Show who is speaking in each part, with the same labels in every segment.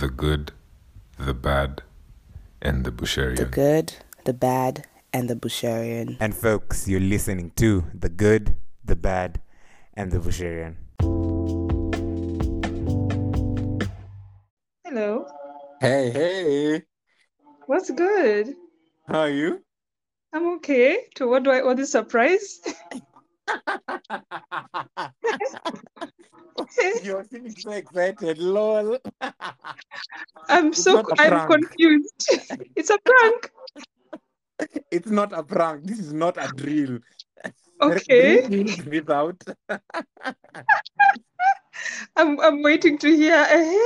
Speaker 1: The Good, the Bad, and the
Speaker 2: The
Speaker 1: Busharian.
Speaker 2: Good, the Bad, and the Busharian.
Speaker 3: And folks, you're listening to The Good, the Bad, and the Busharian.
Speaker 4: Hello.
Speaker 3: Hey,
Speaker 4: What's good?
Speaker 3: how are you?
Speaker 4: I'm okay. To what do I owe this surprise?
Speaker 3: You're feeling so excited, lol. It's not a
Speaker 4: I'm
Speaker 3: prank.
Speaker 4: confused. It's a prank.
Speaker 3: It's not a prank. This is not a drill.
Speaker 4: Okay.
Speaker 3: Breathe this out.
Speaker 4: I'm waiting to hear.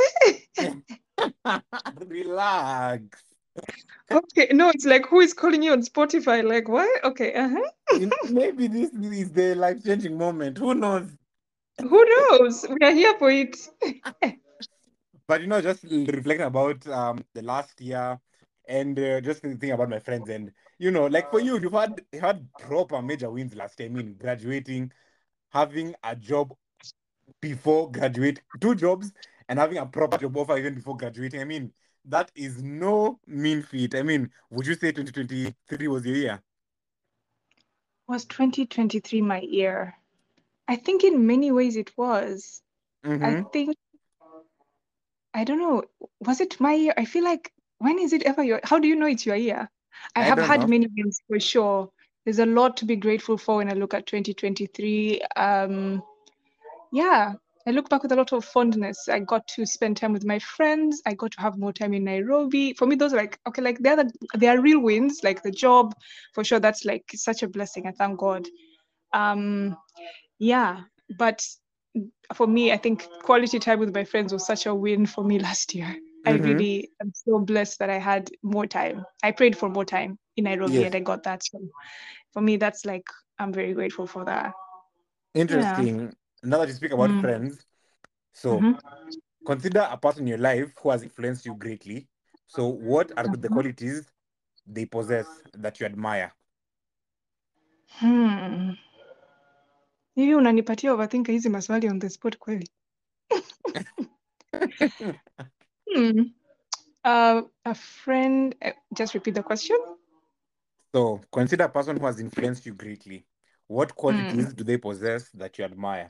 Speaker 3: Relax.
Speaker 4: Okay. No, it's like who is calling you on Spotify? Like what? Okay.
Speaker 3: Maybe this is the life-changing moment. Who knows?
Speaker 4: Who knows? We are here for it.
Speaker 3: But just reflecting about the last year and just thinking about my friends and like for you, you've had proper major wins last year. I mean, graduating, having a job before graduate, two jobs, and having a proper job offer even before graduating. I mean, that is no mean feat. I mean, would you say 2023 was your year?
Speaker 4: Was 2023 my year? I think in many ways it was. I
Speaker 3: Mm-hmm.
Speaker 4: think I don't know. Was it my year? I feel like when is it ever your? How do you know it's your year? I
Speaker 3: I
Speaker 4: have
Speaker 3: don't
Speaker 4: had
Speaker 3: know.
Speaker 4: many wins for sure. There's a lot to be grateful for when I look at 2023. Yeah, I look back with a lot of fondness. I got to spend time with my friends. I got to have more time in Nairobi. For me, those are like okay, like they are real wins. Like the job, for sure. That's like such a blessing. I thank God. Um, yeah, but for me, I think quality time with my friends was such a win for me last year. I
Speaker 3: Mm-hmm.
Speaker 4: really am so blessed that I had more time. I prayed for more time in Nairobi
Speaker 3: Yes.
Speaker 4: and I got that. So for me, that's like, I'm very grateful for that. Yeah.
Speaker 3: Interesting. Now that you speak about
Speaker 4: Mm.
Speaker 3: friends, so
Speaker 4: Mm-hmm.
Speaker 3: consider a person in your life who has influenced you greatly. So, what are the
Speaker 4: Mm-hmm.
Speaker 3: qualities they possess that you admire?
Speaker 4: Hmm. Hivi unanipatia overthinker hizi maswali on the spot kweli? Hmm. A friend, just repeat the question.
Speaker 3: So, consider a person who has influenced you greatly. What
Speaker 4: Mm.
Speaker 3: qualities do they possess that you admire?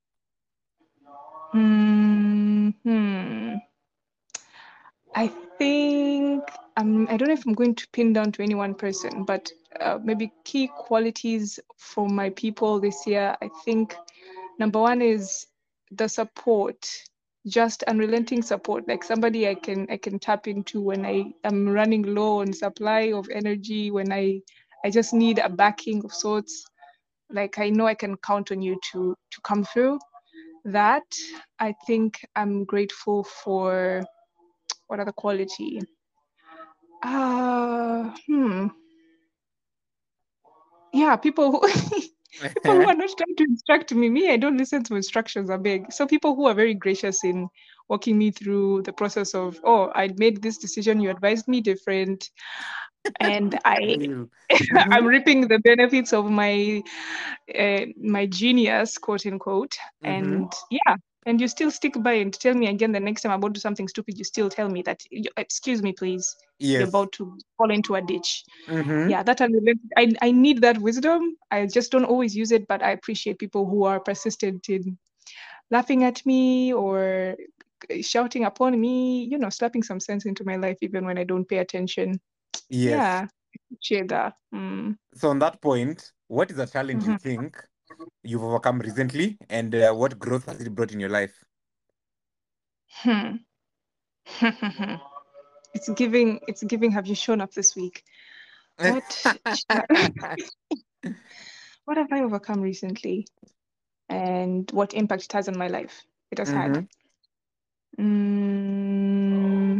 Speaker 4: Hmm. I think I don't know if I'm going to pin down to any one person, but maybe key qualities for my people this year. I think number one is the support, just unrelenting support, like somebody I can tap into when I am running low on supply of energy, when I just need a backing of sorts. Like I know I can count on you to come through. That I think I'm grateful for. What other quality? Uh, hmm. Yeah, people who people who are not trying to instruct me. Me, I don't listen to instructions, I beg. So people who are very gracious in walking me through the process of, oh, I made this decision, you advised me different, and
Speaker 3: Real.
Speaker 4: I'm
Speaker 3: Mm-hmm.
Speaker 4: reaping the benefits of my genius, quote unquote.
Speaker 3: Mm-hmm.
Speaker 4: And yeah, and you still stick by and tell me again the next time I'm about to do something stupid, you still tell me that, excuse me, please, you're
Speaker 3: Yes.
Speaker 4: about to fall into a ditch.
Speaker 3: Mm-hmm.
Speaker 4: Yeah, I need that wisdom. I just don't always use it, but I appreciate people who are persistent in laughing at me or shouting upon me, slapping some sense into my life even when I don't pay attention.
Speaker 3: Yes.
Speaker 4: Yeah, appreciate that. Mm.
Speaker 3: So, on that point, what is a challenge you
Speaker 4: Mhm.
Speaker 3: think you've overcome recently, and what growth has it brought in your life?
Speaker 4: Hmm. It's giving have you shown up this week? What what have I overcome recently and what impact it has on my life? It has had.
Speaker 3: Mm-hmm.
Speaker 4: Mm,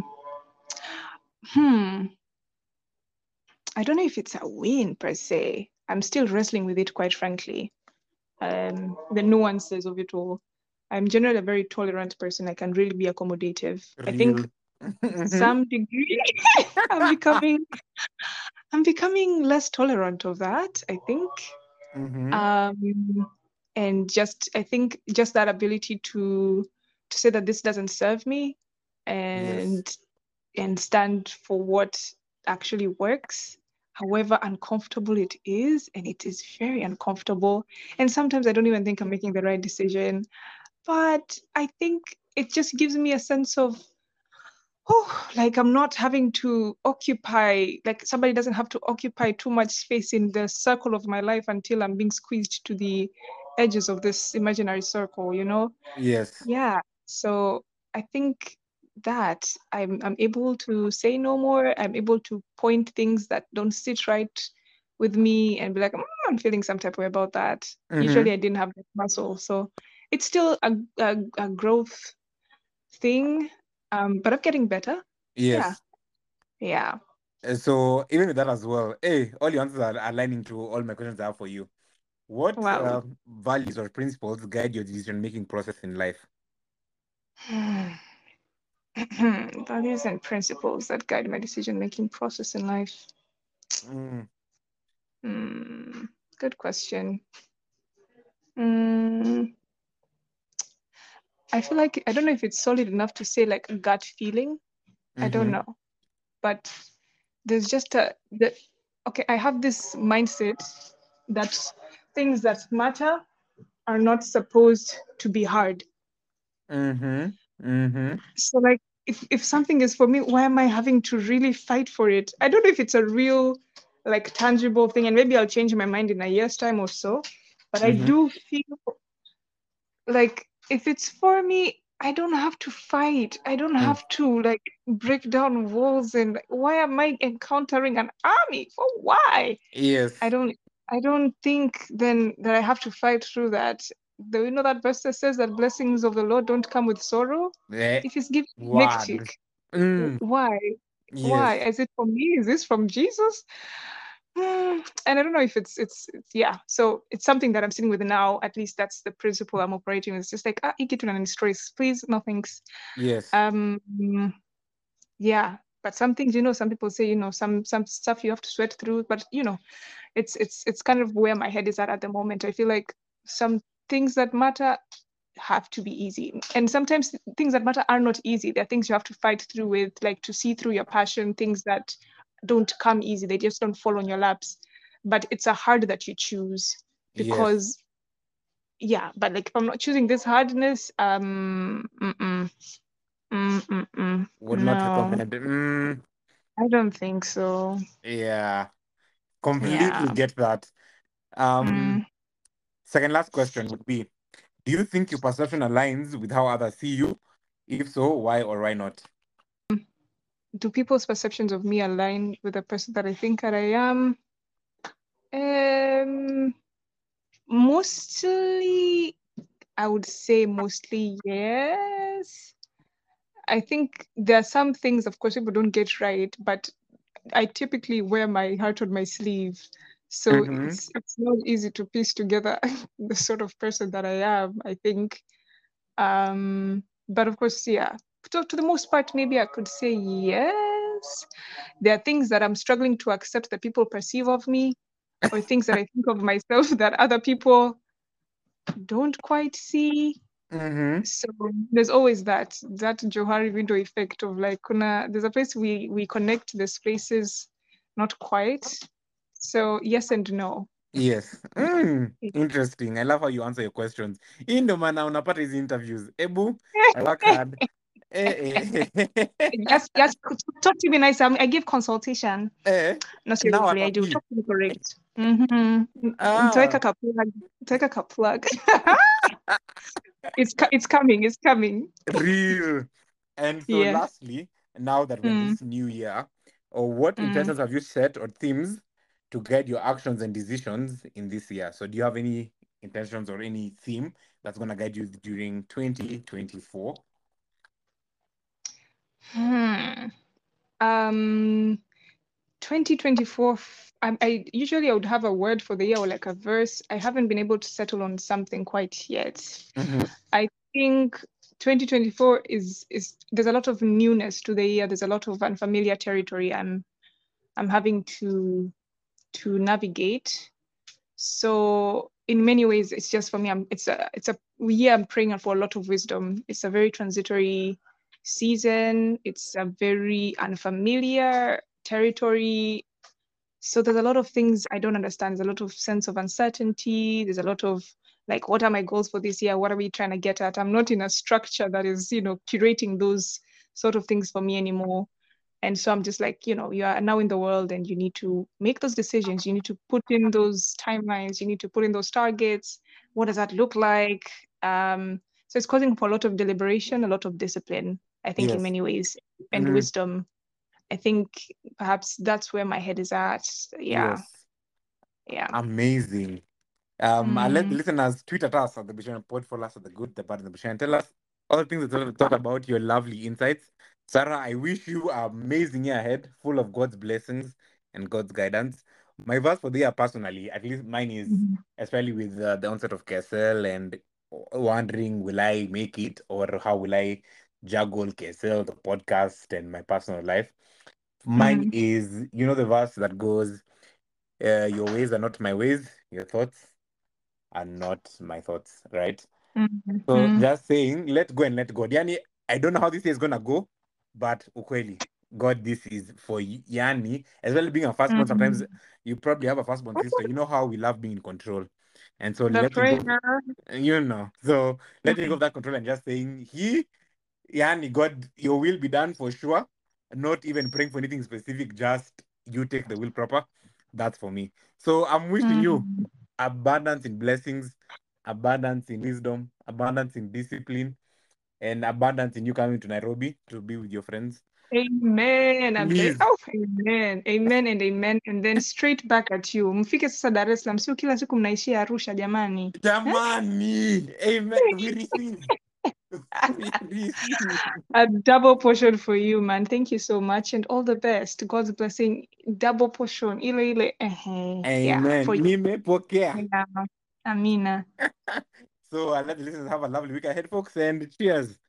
Speaker 4: hmm. I don't know if it's a win per se. I'm still wrestling with it, quite frankly. The nuances of it all. I'm generally a very tolerant person. I can really be accommodative. I think
Speaker 3: Real. Mm-hmm.
Speaker 4: some degree I'm becoming I'm becoming less tolerant of that, I think.
Speaker 3: Mm-hmm.
Speaker 4: Um, and just I think just that ability to say that this doesn't serve me, and and stand for what actually works, however uncomfortable it is, and it is very uncomfortable. And sometimes I don't even think I'm making the right decision, but I think it just gives me a sense of, oh, like I'm not having to occupy, like somebody doesn't have to occupy too much space in the circle of my life until I'm being squeezed to the edges of this imaginary circle, you know?
Speaker 3: Yes.
Speaker 4: Yeah. So I think that I'm able to say no more. I'm able to point things that don't sit right with me and be like, I'm feeling some type of way about that. Usually I didn't have that muscle. So it's still a growth thing, but I'm getting better.
Speaker 3: Yes.
Speaker 4: Yeah.
Speaker 3: So even with that as well, hey, all your answers are aligning to all my questions I have for you. What
Speaker 4: Wow.
Speaker 3: values or principles guide your decision-making process in life?
Speaker 4: Values and principles that guide my decision-making process in life.
Speaker 3: Mm.
Speaker 4: Good question. Mm, I feel like I don't know if it's solid enough to say like a gut feeling. I don't know, but there's just okay. I have this mindset that things that matter are not supposed to be hard. So like if something is for me, why am I having to really fight for it? I don't know if it's a real like tangible thing, and maybe I'll change my mind in a year's time or so. But I do feel like if it's for me, I don't have to fight. I don't have to like break down walls and why am I encountering an army? For why?
Speaker 3: Yes.
Speaker 4: I don't think then that I have to fight through that. Do you know that verse that says that blessings of the Lord don't come with sorrow? If he's giving neck
Speaker 3: Word.
Speaker 4: cheek, why?
Speaker 3: Yes.
Speaker 4: Why? Is it from me? Is this from Jesus? And I don't know if it's yeah. So it's something that I'm sitting with now. At least that's the principle I'm operating with. It's just like ikituna stress, please, no thanks.
Speaker 3: Yes.
Speaker 4: Yeah. But some things, some people say, some stuff you have to sweat through. But it's kind of where my head is at the moment. I feel like some things that matter have to be easy, and sometimes things that matter are not easy. They're things you have to fight through with, like to see through your passion. Things that don't come easy, they just don't fall on your laps, but it's a hard that you choose because yeah. But like if I'm not choosing this hardness,
Speaker 3: Would not
Speaker 4: no,
Speaker 3: recommend.
Speaker 4: I don't think so.
Speaker 3: Yeah. Completely
Speaker 4: Yeah.
Speaker 3: get that. Second last question would be, do you think your perception aligns with how others see you? If so, why or why not?
Speaker 4: Do people's perceptions of me align with the person that I think that I am? Mostly, I would say mostly yes. I think there are some things, of course, people don't get right, but I typically wear my heart on my sleeve. So it's not easy to piece together the sort of person that I am, I think. But of course, yeah. To the most part, maybe I could say yes. There are things that I'm struggling to accept that people perceive of me, or things that I think of myself that other people don't quite see. So there's always that Johari window effect of like, there's a place we connect the spaces, not quite. So yes and no.
Speaker 3: Yes. Interesting. I love how you answer your questions. In the man, unapata hizi interviews. Ebu, I work hard.
Speaker 4: Yes, talk to me nice. I give consultation. No,
Speaker 3: Now
Speaker 4: seriously, I do.
Speaker 3: atapi.
Speaker 4: Talk to me correct. Nitaweka ka plug. It's coming. It's coming.
Speaker 3: Real. And so
Speaker 4: Yeah.
Speaker 3: lastly, now that we're in this new year, what intentions have you set or themes to guide your actions and decisions in this year? So do you have any intentions or any theme that's going to guide you during 2024?
Speaker 4: 2024. I usually I would have a word for the year or like a verse. I haven't been able to settle on something quite yet. I think 2024 is there's a lot of newness to the year. There's a lot of unfamiliar territory I'm having to navigate. So in many ways, it's just for me. It's a year I'm praying for a lot of wisdom. It's a very transitory season. It's a very unfamiliar territory. So there's a lot of things I don't understand. There's a lot of sense of uncertainty. There's a lot of like, what are my goals for this year? What are we trying to get at? I'm not in a structure that is, curating those sort of things for me anymore. And so I'm just like, you are now in the world and you need to make those decisions. You need to put in those timelines. You need to put in those targets. What does that look like? So it's causing for a lot of deliberation, a lot of discipline, I think, in
Speaker 3: Yes.
Speaker 4: many ways, and
Speaker 3: Mhm.
Speaker 4: wisdom. I think perhaps that's where my head is at. Yeah.
Speaker 3: Yes.
Speaker 4: Yeah.
Speaker 3: Amazing. I'll let the
Speaker 4: Mm.
Speaker 3: listeners tweet at us at the Buchanan Pod, follow us at the good, the bad, and the Buchanan. Tell us all the things that we thought about your lovely insights. Sarah, I wish you an amazing year ahead, full of God's blessings and God's guidance. My verse for the year, personally, at least mine is,
Speaker 4: Mhm.
Speaker 3: especially with the onset of Kessel and wondering, will I make it or how will I juggle Kessel, the podcast, and my personal life? Mine
Speaker 4: Mm.
Speaker 3: is, the verse that goes, your ways are not my ways, your thoughts are not my thoughts, right? So
Speaker 4: Mhm.
Speaker 3: just saying, let go and let God. Yani, I don't know how this year is gonna go, but ukweli, God, this is for Yani. As well as being a firstborn, sometimes
Speaker 4: Mhm.
Speaker 3: you probably have a firstborn sister. You know how we love being in control. And so
Speaker 4: The
Speaker 3: letting go,
Speaker 4: prayer.
Speaker 3: So letting go
Speaker 4: Mm.
Speaker 3: of that control and just saying, Yani, God, your will be done for sure. Not even praying for anything specific, just you take the will proper. That's for me. So I'm wishing you
Speaker 4: Mm.
Speaker 3: abundance in blessings, abundance in wisdom, abundance in discipline, and abundance in you coming to Nairobi to be with your friends.
Speaker 4: Amen.
Speaker 3: Please.
Speaker 4: Amen. Amen and amen. And then straight back at you. Mfike sasa Dar es Salaam. Sio kila siku mnaishia Arusha jamani.
Speaker 3: Jamani. Amen. We receive. We receive.
Speaker 4: A double portion for you, man. Thank you so much and all the best. God's blessing, double portion. Ile ile. Yeah,
Speaker 3: Amen.
Speaker 4: for you.
Speaker 3: Nimepokea.
Speaker 4: Yeah. Amina.
Speaker 3: So I'll let the listeners have a lovely week ahead, folks, and cheers.